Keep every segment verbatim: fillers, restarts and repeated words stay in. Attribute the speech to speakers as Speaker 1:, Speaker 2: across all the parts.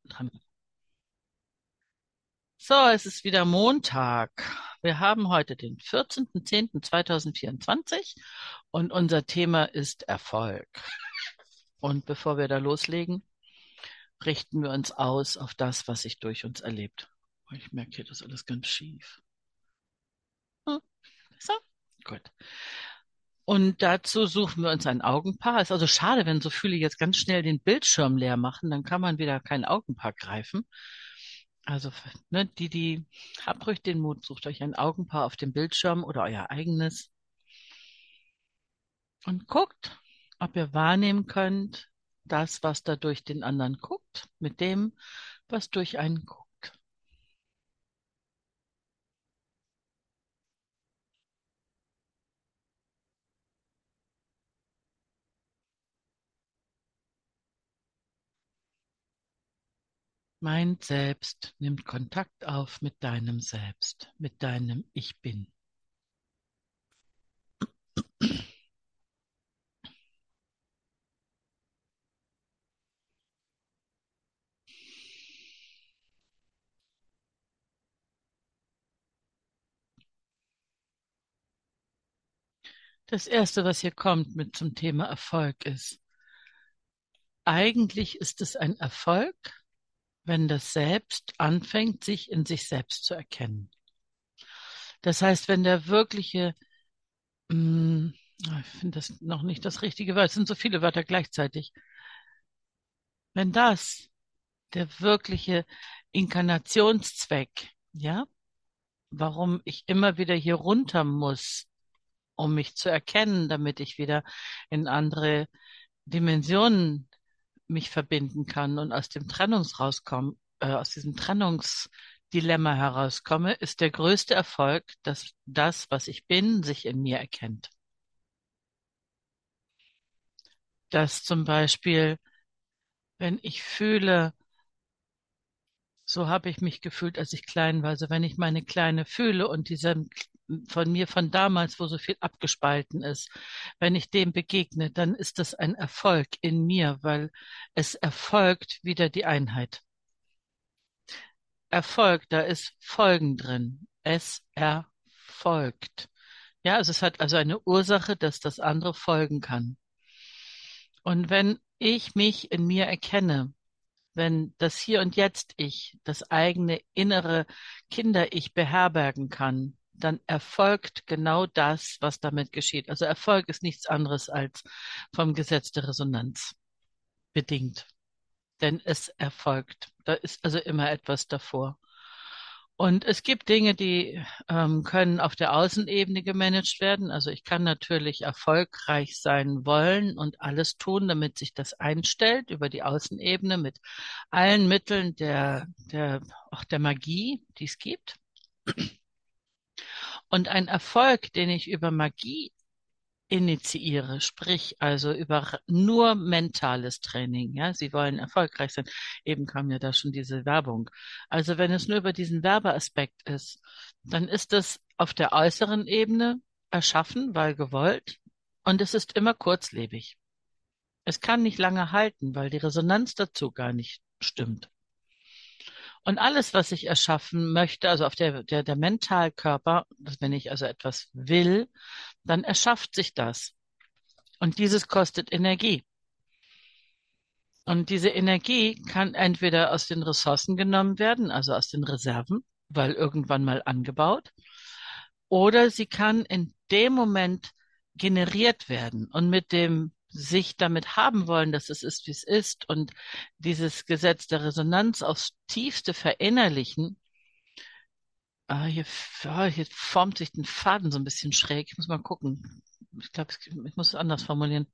Speaker 1: Dran. So, es ist wieder Montag. Wir haben heute den vierzehnten zehnten zweitausendvierundzwanzig und unser Thema ist Erfolg. Und bevor wir da loslegen, richten wir uns aus auf das, was sich durch uns erlebt. Ich merke hier, das ist alles ganz schief. Hm, so, gut. Und dazu suchen wir uns ein Augenpaar. Ist also schade, wenn so viele jetzt ganz schnell den Bildschirm leer machen, dann kann man wieder kein Augenpaar greifen. Also, ne, die, die, habt ruhig den Mut, sucht euch ein Augenpaar auf dem Bildschirm oder euer eigenes und guckt, ob ihr wahrnehmen könnt, das, was da durch den anderen guckt, mit dem, was durch einen guckt. Mein Selbst nimmt Kontakt auf mit deinem Selbst, mit deinem Ich Bin. Das Erste, was hier kommt mit zum Thema Erfolg ist, eigentlich ist es ein Erfolg, wenn das Selbst anfängt, sich in sich selbst zu erkennen. Das heißt, wenn der wirkliche, mh, ich finde das noch nicht das richtige Wort, es sind so viele Wörter gleichzeitig, wenn das der wirkliche Inkarnationszweck, ja, warum ich immer wieder hier runter muss, um mich zu erkennen, damit ich wieder in andere Dimensionen mich verbinden kann und aus dem Trennungs rauskomme, äh, aus diesem Trennungsdilemma herauskomme, ist der größte Erfolg, dass das, was ich bin, sich in mir erkennt. Dass zum Beispiel, wenn ich fühle, so habe ich mich gefühlt, als ich klein war, also wenn ich meine Kleine fühle und dieser von mir von damals, wo so viel abgespalten ist, wenn ich dem begegne, dann ist das ein Erfolg in mir, weil es erfolgt wieder die Einheit. Erfolg, da ist Folgen drin. Es erfolgt. Ja, also es hat also eine Ursache, dass das andere folgen kann. Und wenn ich mich in mir erkenne, wenn das Hier und Jetzt Ich, das eigene innere Kinder-Ich beherbergen kann, dann erfolgt genau das, was damit geschieht. Also Erfolg ist nichts anderes als vom Gesetz der Resonanz bedingt. Denn es erfolgt. Da ist also immer etwas davor. Und es gibt Dinge, die ähm, können auf der Außenebene gemanagt werden. Also ich kann natürlich erfolgreich sein wollen und alles tun, damit sich das einstellt über die Außenebene mit allen Mitteln der, der, auch der Magie, die es gibt. Und ein Erfolg, den ich über Magie initiiere, sprich also über nur mentales Training. Ja, Sie wollen erfolgreich sein. Eben kam ja da schon diese Werbung. Also wenn es nur über diesen Werbeaspekt ist, dann ist es auf der äußeren Ebene erschaffen, weil gewollt, und es ist immer kurzlebig. Es kann nicht lange halten, weil die Resonanz dazu gar nicht stimmt. Und alles, was ich erschaffen möchte, also auf der, der, der Mentalkörper, dass wenn ich also etwas will, dann erschafft sich das. Und dieses kostet Energie. Und diese Energie kann entweder aus den Ressourcen genommen werden, also aus den Reserven, weil irgendwann mal angebaut, oder sie kann in dem Moment generiert werden und mit dem sich damit haben wollen, dass es ist, wie es ist und dieses Gesetz der Resonanz aufs Tiefste verinnerlichen. Ah, hier, ah, hier formt sich ein Faden so ein bisschen schräg. Ich muss mal gucken. Ich glaube, ich muss es anders formulieren.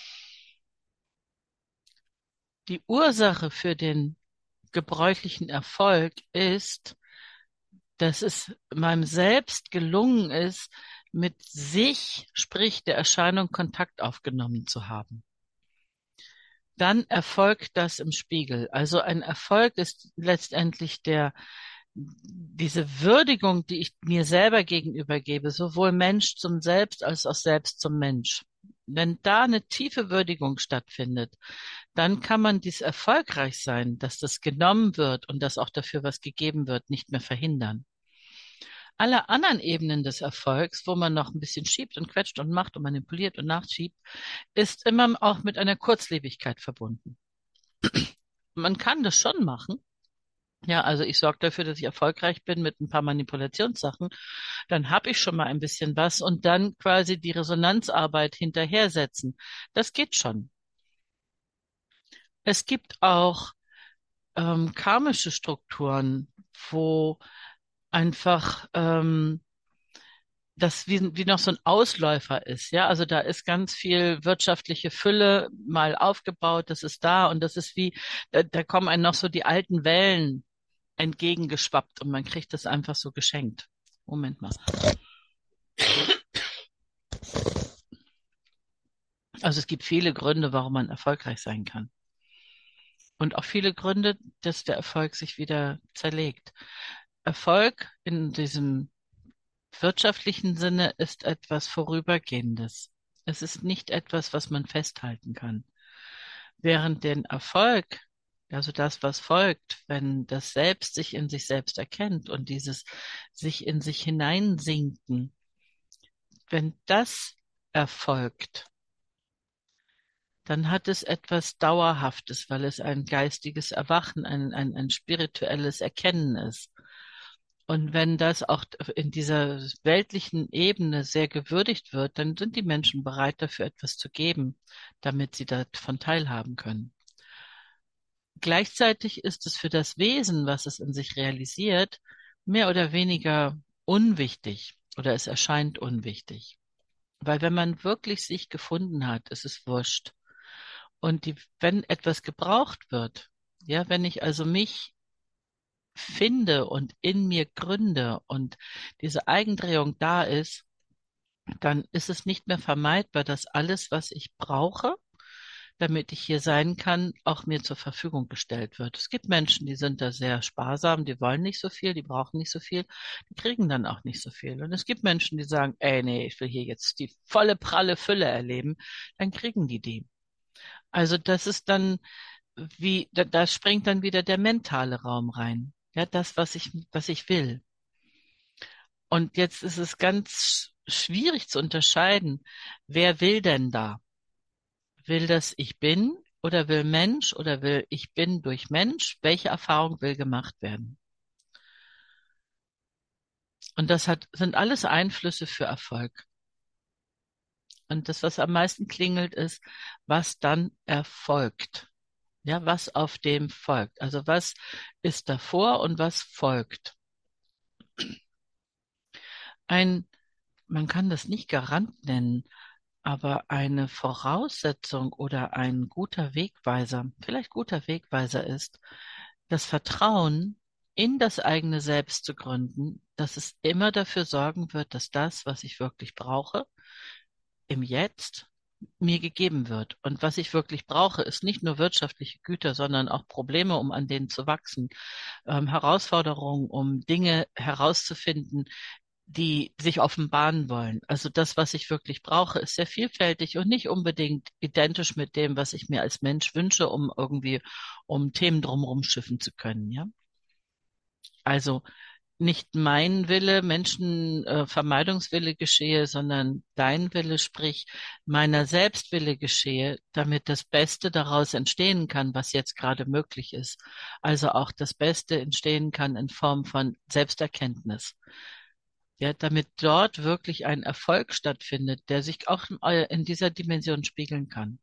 Speaker 1: Die Ursache für den gebräuchlichen Erfolg ist, dass es meinem Selbst gelungen ist, mit sich, sprich der Erscheinung, Kontakt aufgenommen zu haben. Dann erfolgt das im Spiegel. Also ein Erfolg ist letztendlich der, diese Würdigung, die ich mir selber gegenüber gebe, sowohl Mensch zum Selbst als auch Selbst zum Mensch. Wenn da eine tiefe Würdigung stattfindet, dann kann man dies erfolgreich sein, dass das genommen wird und dass auch dafür was gegeben wird, nicht mehr verhindern. Alle anderen Ebenen des Erfolgs, wo man noch ein bisschen schiebt und quetscht und macht und manipuliert und nachschiebt, ist immer auch mit einer Kurzlebigkeit verbunden. Man kann das schon machen. Ja, also ich sorge dafür, dass ich erfolgreich bin mit ein paar Manipulationssachen. Dann habe ich schon mal ein bisschen was und dann quasi die Resonanzarbeit hinterhersetzen. Das geht schon. Es gibt auch ähm, karmische Strukturen, wo einfach ähm, das wie, wie noch so ein Ausläufer ist. Ja, also da ist ganz viel wirtschaftliche Fülle mal aufgebaut, das ist da und das ist wie, da, da kommen einem noch so die alten Wellen entgegengeschwappt und man kriegt das einfach so geschenkt. Moment mal. Also es gibt viele Gründe, warum man erfolgreich sein kann. Und auch viele Gründe, dass der Erfolg sich wieder zerlegt. Erfolg in diesem wirtschaftlichen Sinne ist etwas Vorübergehendes. Es ist nicht etwas, was man festhalten kann. Während den Erfolg, also das, was folgt, wenn das Selbst sich in sich selbst erkennt und dieses sich in sich hineinsinken, wenn das erfolgt, dann hat es etwas Dauerhaftes, weil es ein geistiges Erwachen, ein, ein, ein spirituelles Erkennen ist. Und wenn das auch in dieser weltlichen Ebene sehr gewürdigt wird, dann sind die Menschen bereit, dafür etwas zu geben, damit sie davon teilhaben können. Gleichzeitig ist es für das Wesen, was es in sich realisiert, mehr oder weniger unwichtig oder es erscheint unwichtig. Weil wenn man wirklich sich gefunden hat, ist es wurscht. Und die, wenn etwas gebraucht wird, ja, wenn ich also mich finde und in mir gründe und diese Eigendrehung da ist, dann ist es nicht mehr vermeidbar, dass alles, was ich brauche, damit ich hier sein kann, auch mir zur Verfügung gestellt wird. Es gibt Menschen, die sind da sehr sparsam, die wollen nicht so viel, die brauchen nicht so viel, die kriegen dann auch nicht so viel. Und es gibt Menschen, die sagen, ey, nee, ich will hier jetzt die volle pralle Fülle erleben, dann kriegen die die. Also das ist dann wie, da, da springt dann wieder der mentale Raum rein. Ja, das, was ich, was ich will. Und jetzt ist es ganz schwierig zu unterscheiden, wer will denn da? Will das ich bin oder will Mensch oder will ich bin durch Mensch? Welche Erfahrung will gemacht werden? Und das hat, sind alles Einflüsse für Erfolg. Und das, was am meisten klingelt, ist, was dann erfolgt. Ja, was auf dem folgt. Also was ist davor und was folgt. Ein, man kann das nicht Garant nennen, aber eine Voraussetzung oder ein guter Wegweiser, vielleicht guter Wegweiser ist, das Vertrauen in das eigene Selbst zu gründen, dass es immer dafür sorgen wird, dass das, was ich wirklich brauche, im Jetzt mir gegeben wird. Und was ich wirklich brauche, ist nicht nur wirtschaftliche Güter, sondern auch Probleme, um an denen zu wachsen, ähm, Herausforderungen, um Dinge herauszufinden, die sich offenbaren wollen. Also das, was ich wirklich brauche, ist sehr vielfältig und nicht unbedingt identisch mit dem, was ich mir als Mensch wünsche, um irgendwie um Themen drumherum schiffen zu können, ja. Also nicht mein Wille, Menschen äh, Vermeidungswille geschehe, sondern dein Wille, sprich meiner Selbstwille geschehe, damit das Beste daraus entstehen kann, was jetzt gerade möglich ist. Also auch das Beste entstehen kann in Form von Selbsterkenntnis. Ja, damit dort wirklich ein Erfolg stattfindet, der sich auch äh, in dieser Dimension spiegeln kann.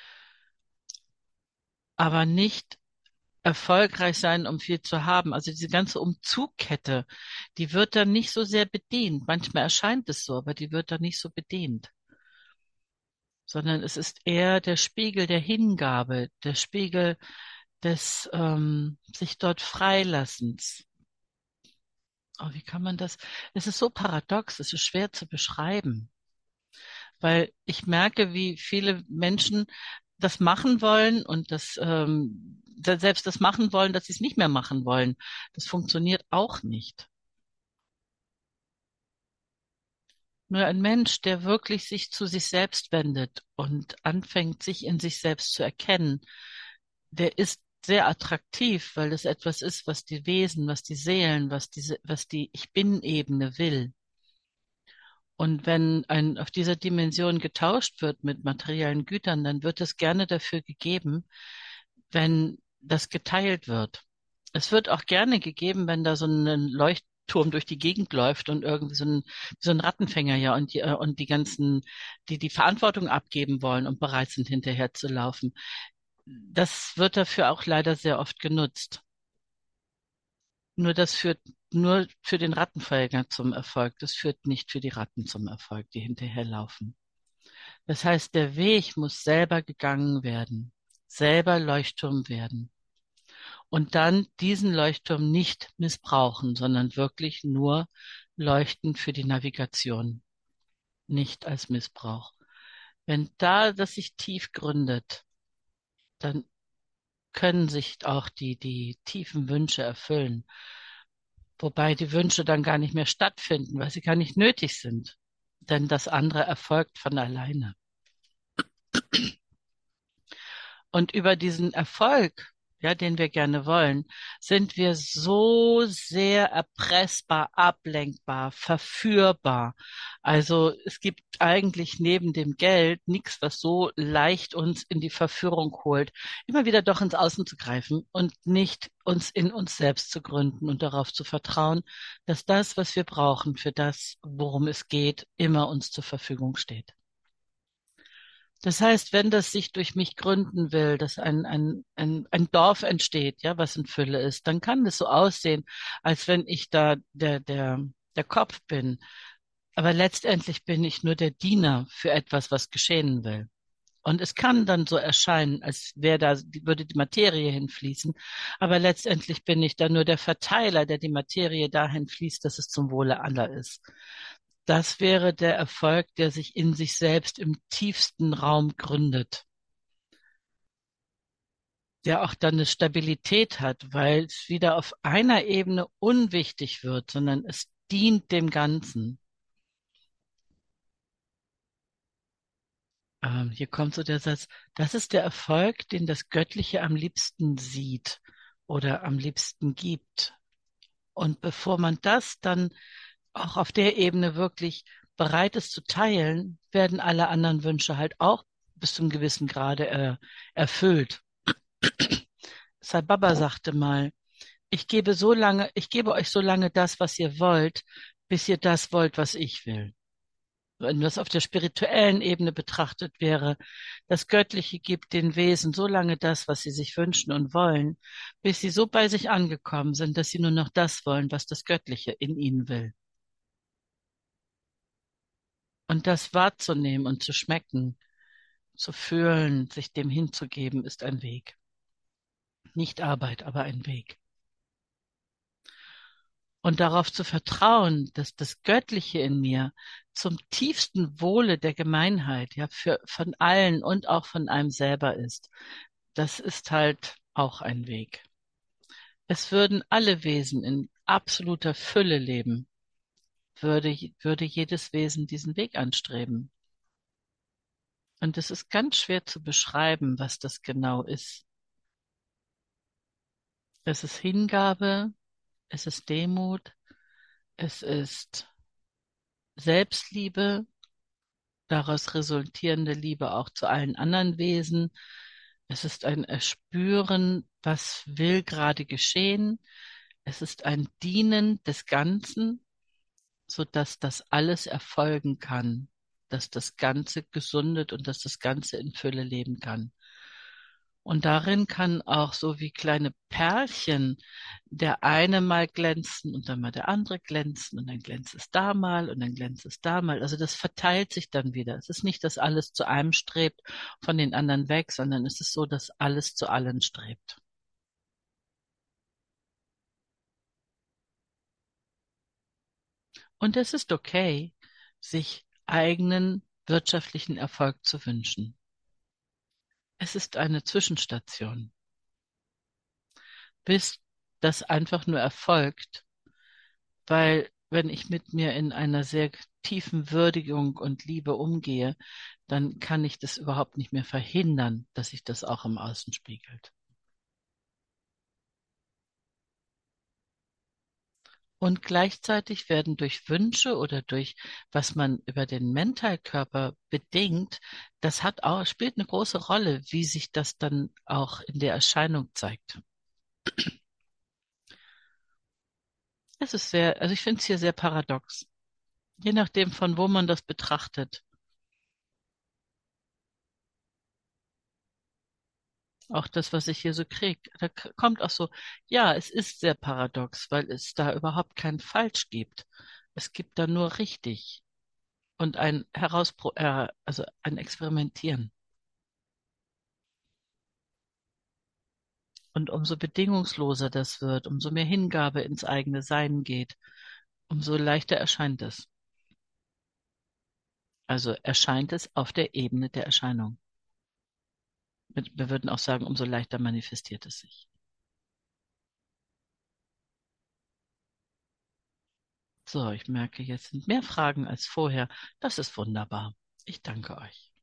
Speaker 1: Aber nicht erfolgreich sein, um viel zu haben. Also diese ganze Umzugkette, die wird dann nicht so sehr bedient. Manchmal erscheint es so, aber die wird dann nicht so bedient. Sondern es ist eher der Spiegel der Hingabe, der Spiegel des ähm, sich dort freilassens. Oh, wie kann man das? Es ist so paradox, es ist schwer zu beschreiben. Weil ich merke, wie viele Menschen das machen wollen und das ähm, selbst das machen wollen, dass sie es nicht mehr machen wollen. Das funktioniert auch nicht. Nur ein Mensch, der wirklich sich zu sich selbst wendet und anfängt, sich in sich selbst zu erkennen, der ist sehr attraktiv, weil das etwas ist, was die Wesen, was die Seelen, was diese, was die Ich Bin-Ebene will. Und wenn ein, auf dieser Dimension getauscht wird mit materiellen Gütern, dann wird es gerne dafür gegeben, wenn das geteilt wird. Es wird auch gerne gegeben, wenn da so ein Leuchtturm durch die Gegend läuft und irgendwie so ein, so ein Rattenfänger, ja, und die, äh, und die ganzen, die die Verantwortung abgeben wollen und bereit sind, hinterher zu laufen. Das wird dafür auch leider sehr oft genutzt. Nur das führt nur für den Rattenfänger zum Erfolg. Das führt nicht für die Ratten zum Erfolg, die hinterherlaufen. Das heißt, der Weg muss selber gegangen werden, selber Leuchtturm werden und dann diesen Leuchtturm nicht missbrauchen, sondern wirklich nur leuchten für die Navigation, nicht als Missbrauch. Wenn da das sich tief gründet, dann können sich auch die, die tiefen Wünsche erfüllen. Wobei die Wünsche dann gar nicht mehr stattfinden, weil sie gar nicht nötig sind. Denn das andere erfolgt von alleine. Und über diesen Erfolg, ja, den wir gerne wollen, sind wir so sehr erpressbar, ablenkbar, verführbar. Also es gibt eigentlich neben dem Geld nichts, was so leicht uns in die Verführung holt, immer wieder doch ins Außen zu greifen und nicht uns in uns selbst zu gründen und darauf zu vertrauen, dass das, was wir brauchen für das, worum es geht, immer uns zur Verfügung steht. Das heißt, wenn das sich durch mich gründen will, dass ein, ein, ein, ein Dorf entsteht, ja, was in Fülle ist, dann kann das so aussehen, als wenn ich da der, der, der Kopf bin. Aber letztendlich bin ich nur der Diener für etwas, was geschehen will. Und es kann dann so erscheinen, als wäre da, würde die Materie hinfließen. Aber letztendlich bin ich dann nur der Verteiler, der die Materie dahin fließt, dass es zum Wohle aller ist. Das wäre der Erfolg, der sich in sich selbst im tiefsten Raum gründet, der auch dann eine Stabilität hat, weil es wieder auf einer Ebene unwichtig wird, sondern es dient dem Ganzen. Ähm, hier kommt so der Satz, das ist der Erfolg, den das Göttliche am liebsten sieht oder am liebsten gibt. Und bevor man das dann auch auf der Ebene wirklich bereit ist zu teilen, werden alle anderen Wünsche halt auch bis zum gewissen Grade äh, erfüllt. Sai Baba sagte mal, ich gebe so lange, ich gebe euch so lange das, was ihr wollt, bis ihr das wollt, was ich will. Wenn das auf der spirituellen Ebene betrachtet wäre, das Göttliche gibt den Wesen so lange das, was sie sich wünschen und wollen, bis sie so bei sich angekommen sind, dass sie nur noch das wollen, was das Göttliche in ihnen will. Und das wahrzunehmen und zu schmecken, zu fühlen, sich dem hinzugeben, ist ein Weg. Nicht Arbeit, aber ein Weg. Und darauf zu vertrauen, dass das Göttliche in mir zum tiefsten Wohle der Gemeinheit, ja, für, von allen und auch von einem selber ist, das ist halt auch ein Weg. Es würden alle Wesen in absoluter Fülle leben, würde, würde jedes Wesen diesen Weg anstreben. Und es ist ganz schwer zu beschreiben, was das genau ist. Es ist Hingabe, es ist Demut, es ist Selbstliebe, daraus resultierende Liebe auch zu allen anderen Wesen. Es ist ein Erspüren, was will gerade geschehen. Es ist ein Dienen des Ganzen, so dass das alles erfolgen kann, dass das Ganze gesundet und dass das Ganze in Fülle leben kann. Und darin kann auch so wie kleine Perlchen der eine mal glänzen und dann mal der andere glänzen und dann glänzt es da mal und dann glänzt es da mal. Also das verteilt sich dann wieder. Es ist nicht, dass alles zu einem strebt, von den anderen weg, sondern es ist so, dass alles zu allen strebt. Und es ist okay, sich eigenen wirtschaftlichen Erfolg zu wünschen. Es ist eine Zwischenstation, bis das einfach nur erfolgt. Weil wenn ich mit mir in einer sehr tiefen Würdigung und Liebe umgehe, dann kann ich das überhaupt nicht mehr verhindern, dass sich das auch im Außen spiegelt. Und gleichzeitig werden durch Wünsche oder durch was man über den Mentalkörper bedingt, das hat auch, spielt eine große Rolle, wie sich das dann auch in der Erscheinung zeigt. Es ist sehr, also ich finde es hier sehr paradox. Je nachdem, von wo man das betrachtet. Auch das, was ich hier so kriege, da k- kommt auch so, ja, es ist sehr paradox, weil es da überhaupt kein Falsch gibt. Es gibt da nur richtig und ein Herauspro äh, also ein Experimentieren. Und umso bedingungsloser das wird, umso mehr Hingabe ins eigene Sein geht, umso leichter erscheint es. Also erscheint es auf der Ebene der Erscheinung. Mit- Wir würden auch sagen, umso leichter manifestiert es sich. So, ich merke, jetzt sind mehr Fragen als vorher. Das ist wunderbar. Ich danke euch.